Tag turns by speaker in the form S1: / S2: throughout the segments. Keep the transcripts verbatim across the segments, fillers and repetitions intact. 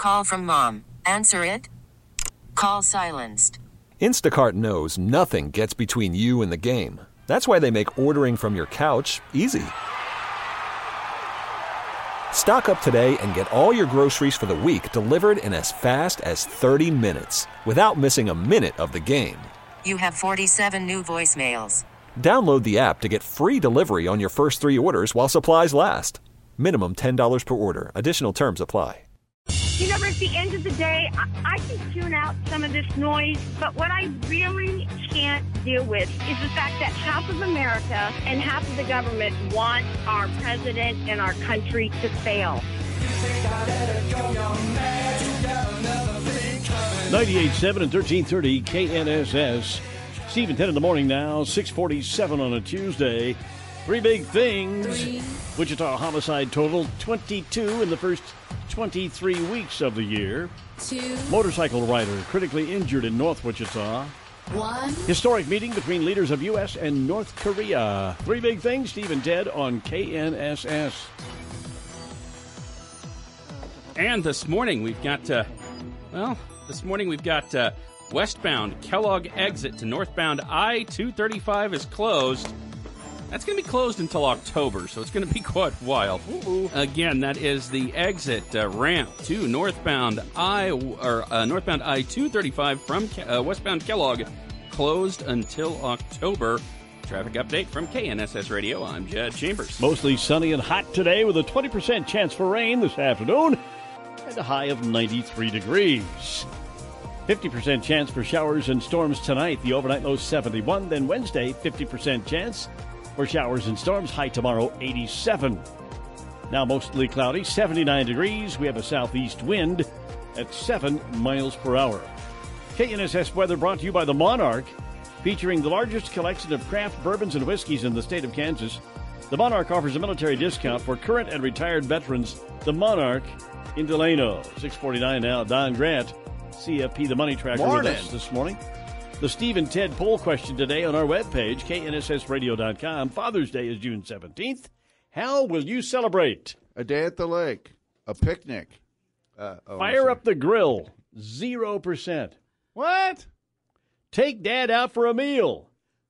S1: Call from mom. Answer it. Call silenced.
S2: Instacart knows nothing gets between you and the game. That's why they make ordering from your couch easy. Stock up today and get all your groceries for the week delivered in as fast as thirty minutes without missing a minute of the game.
S1: You have forty-seven new voicemails.
S2: Download the app to get free delivery on your first three orders while supplies last. Minimum ten dollars per order. Additional terms apply.
S3: You know, at the end of the day, I, I can tune out some of this noise, but what I really can't deal with is the fact that half of America and half of the government want our president and our country to fail.
S4: ninety-eight point seven and thirteen thirty K N S S. Steve and Ted in the morning now, six forty-seven on a Tuesday. Three big things. Three. Wichita homicide total, twenty-two in the first twenty-three weeks of the year.
S5: Two.
S4: Motorcycle rider critically injured in North Wichita.
S5: One.
S4: Historic meeting between leaders of U S and North Korea. Three big things, Steve and Ted on K N S S.
S6: And this morning we've got, uh, well, this morning we've got uh, westbound Kellogg exit to northbound I two thirty-five is closed. That's going to be closed until October, so it's going to be quite a while. Ooh. Again, that is the exit uh, ramp to northbound I or uh, northbound I two thirty-five from uh, westbound Kellogg, closed until October. Traffic update from K N S S Radio. I'm Jed Chambers.
S4: Mostly sunny and hot today with a twenty percent chance for rain this afternoon and a high of ninety-three degrees. fifty percent chance for showers and storms tonight. The overnight low seventy-one. Then Wednesday, fifty percent chance for showers and storms. High tomorrow, eighty-seven. Now mostly cloudy, seventy-nine degrees. We have a southeast wind at seven miles per hour. K N S S weather brought to you by the Monarch, featuring the largest collection of craft bourbons and whiskeys in the state of Kansas. The Monarch offers a military discount for current and retired veterans. The Monarch in Delano. six forty-nine now. Don Grant, C F P, the Money Tracker,
S7: Morning.
S4: with us this morning. The Steve and Ted poll question today on our webpage, K N S S radio dot com. Father's Day is June seventeenth. How will you celebrate?
S7: A day at the lake. A picnic. Uh, oh,
S4: Fire up the grill. Zero percent.
S7: What?
S4: Take Dad out for a meal.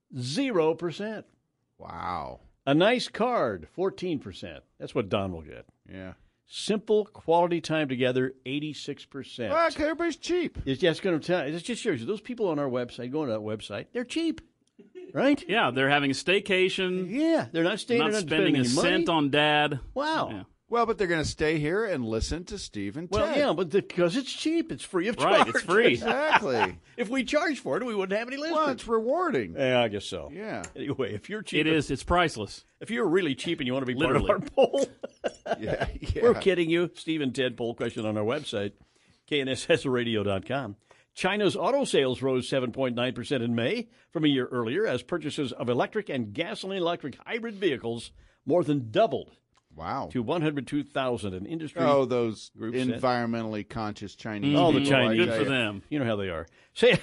S4: Zero percent.
S7: Wow.
S4: A nice card. Fourteen percent. That's what Don will get.
S7: Yeah.
S4: Simple quality time together. Eighty-six percent.
S7: Well, everybody's cheap.
S4: It's just going to tell. It just shows you those people on our website, going to that website, they're cheap, right?
S6: Yeah, they're having a staycation.
S4: Yeah, they're not staying.
S6: Not
S4: Not
S6: spending a cent on Dad.
S4: Wow.
S6: Yeah.
S7: Well, but they're going to stay here and listen to Steve and
S4: Well,
S7: Ted.
S4: yeah, but because it's cheap, it's free of charge.
S6: Right, it's free.
S7: Exactly.
S4: If we charge for it, we wouldn't have any listeners.
S7: Well, it's rewarding.
S4: Yeah, I guess so.
S7: Yeah.
S4: Anyway, if you're cheap,
S6: It is. It's priceless.
S4: If you're really cheap and you want to be
S6: Literally.
S4: part of our poll,
S7: Yeah, yeah.
S4: we're kidding you. Steve and Ted poll question on our website, K N S S radio dot com. China's auto sales rose seven point nine percent in May from a year earlier as purchases of electric and gasoline-electric hybrid vehicles more than doubled.
S7: Wow.
S4: To one hundred two thousand. An industry.
S7: Oh, those
S4: group said.
S7: environmentally conscious Chinese.
S4: Oh, the
S7: people,
S4: Chinese.
S7: I
S6: Good
S7: tell
S6: for
S7: you.
S6: them.
S4: You know how they are. Say,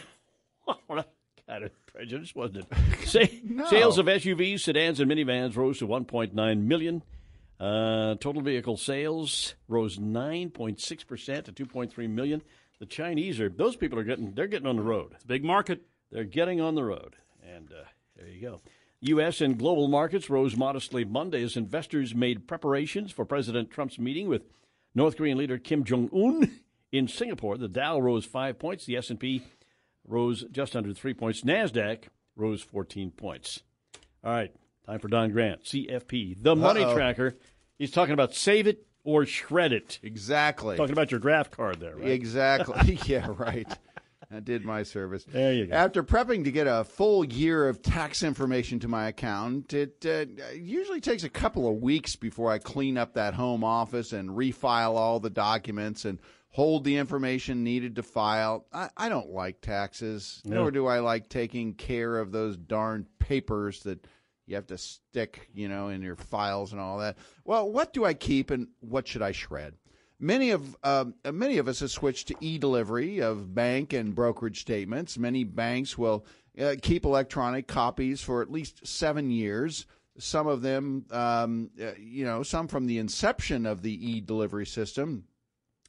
S4: kind of prejudice, wasn't it? Say,
S7: No.
S4: Sales of S U Vs, sedans, and minivans rose to one point nine million. Uh, total vehicle sales rose nine point six percent to two point three million. The Chinese are, those people are getting, they're getting on the road.
S6: It's a big market.
S4: They're getting on the road. And uh, there you go. U S and global markets rose modestly Monday as investors made preparations for President Trump's meeting with North Korean leader Kim Jong-un in Singapore. The Dow rose five points. The S and P rose just under three points. NASDAQ rose fourteen points. All right, time for Don Grant, C F P, the Money
S7: Uh-oh.
S4: Tracker. He's talking about save it or shred it.
S7: Exactly.
S4: Talking about your draft card there, right?
S7: Exactly. Yeah, right. I did my service.
S4: There you go.
S7: After prepping to get a full year of tax information to my account, it uh, usually takes a couple of weeks before I clean up that home office and refile all the documents and hold the information needed to file. I, I don't like taxes,
S4: No.
S7: nor do I like taking care of those darn papers that you have to stick, you know, in your files and all that. Well, what do I keep and what should I shred? Many of um, many of us have switched to e-delivery of bank and brokerage statements. Many banks will uh, keep electronic copies for at least seven years. Some of them, um, uh, you know, some from the inception of the e-delivery system.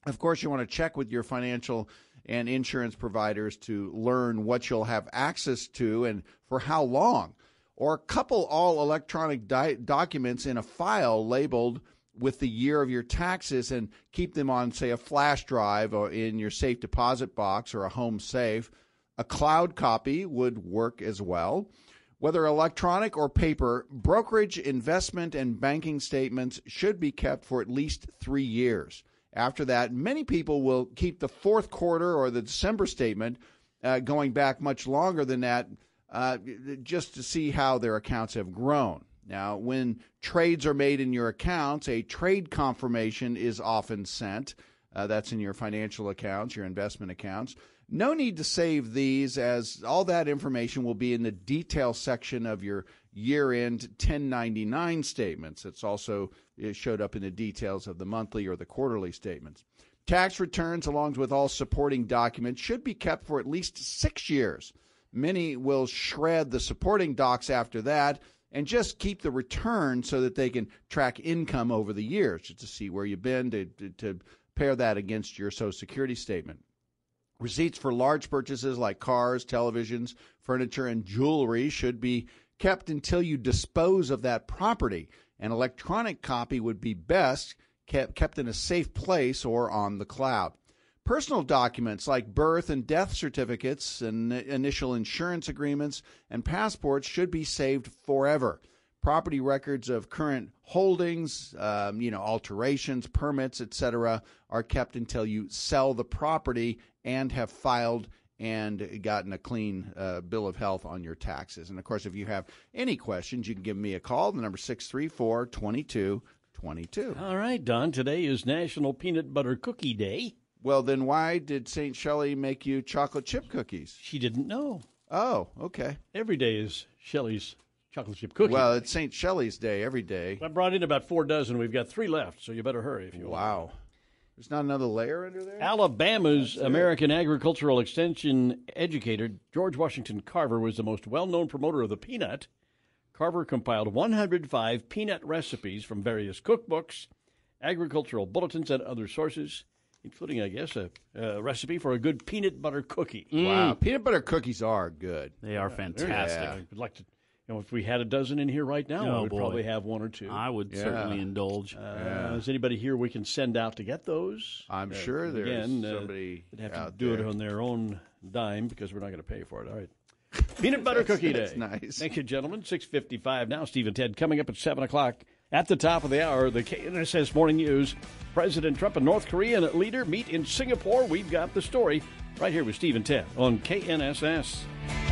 S7: Of course, you want to check with your financial and insurance providers to learn what you'll have access to and for how long. Or couple all electronic di- documents in a file labeled with the year of your taxes and keep them on, say, a flash drive or in your safe deposit box or a home safe. A cloud copy would work as well. Whether electronic or paper, brokerage, investment, and banking statements should be kept for at least three years. After that, many people will keep the fourth quarter or the December statement uh, going back much longer than that uh, just to see how their accounts have grown. Now, when trades are made in your accounts, a trade confirmation is often sent. Uh, that's in your financial accounts, your investment accounts. No need to save these, as all that information will be in the detail section of your year-end ten ninety-nine statements. It's also it showed up in the details of the monthly or the quarterly statements. Tax returns, along with all supporting documents, should be kept for at least six years. Many will shred the supporting docs after that and just keep the return so that they can track income over the years, just to see where you've been, to, to, to pair that against your Social Security statement. Receipts for large purchases like cars, televisions, furniture, and jewelry should be kept until you dispose of that property. An electronic copy would be best kept, kept in a safe place or on the cloud. Personal documents like birth and death certificates and initial insurance agreements and passports should be saved forever. Property records of current holdings, um, you know, alterations, permits, et cetera, are kept until you sell the property and have filed and gotten a clean uh, bill of health on your taxes. And, of course, if you have any questions, you can give me a call. The number six three four, two two two two.
S4: All right, Don, today is National Peanut Butter Cookie Day.
S7: Well, then why did Saint Shelley make you chocolate chip cookies?
S4: She didn't know.
S7: Oh, okay.
S4: Every day is Shelley's chocolate chip cookie.
S7: Well, it's Saint Shelley's Day every day.
S4: I brought in about four dozen. We've got three left, so you better hurry if you want.
S7: Wow. There's not another layer under there?
S4: Alabama's American Agricultural Extension educator, George Washington Carver, was the most well-known promoter of the peanut. Carver compiled one hundred five peanut recipes from various cookbooks, agricultural bulletins, and other sources, including, I guess, a, a recipe for a good peanut butter cookie.
S6: Mm.
S7: Wow. Peanut butter cookies are good.
S6: They are fantastic.
S4: Yeah. I'd like to, you know, if we had a dozen in here right now,
S6: Oh,
S4: I would
S6: boy.
S4: probably have one or two.
S6: I would
S7: Yeah.
S6: certainly indulge.
S4: Uh,
S7: Yeah.
S4: Is anybody here we can send out to get those?
S7: I'm
S4: Uh,
S7: sure there's
S4: again, uh,
S7: somebody
S4: they'd have to
S7: out
S4: do
S7: there.
S4: it on their own dime because we're not going to pay for it. All right. Peanut butter cookie day.
S7: That's nice.
S4: Thank you, gentlemen. six fifty-five now. Steve and Ted coming up at seven o'clock. At the top of the hour, the K N S S Morning News. President Trump and North Korean leader meet in Singapore. We've got the story right here with Steve and Ted on K N S S.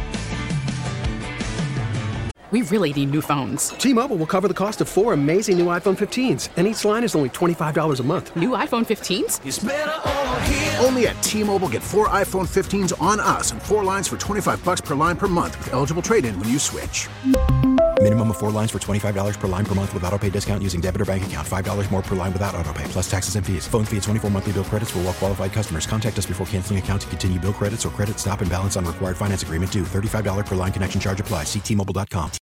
S5: We really need new phones.
S8: T-Mobile will cover the cost of four amazing new iPhone fifteens, and each line is only twenty-five dollars a month.
S5: New iPhone fifteens?
S9: It's better over here. Only at T-Mobile, get four iPhone fifteens on us and four lines for twenty-five dollars per line per month with eligible trade-in when you switch.
S10: Minimum of four lines for twenty-five dollars per line per month with autopay discount using debit or bank account. five dollars more per line without autopay, plus taxes and fees. Phone fee at twenty-four monthly bill credits for well-qualified customers. Contact us before canceling account to continue bill credits or credit stop and balance on required finance agreement due. thirty-five dollars per line connection charge applies. See T Mobile dot com.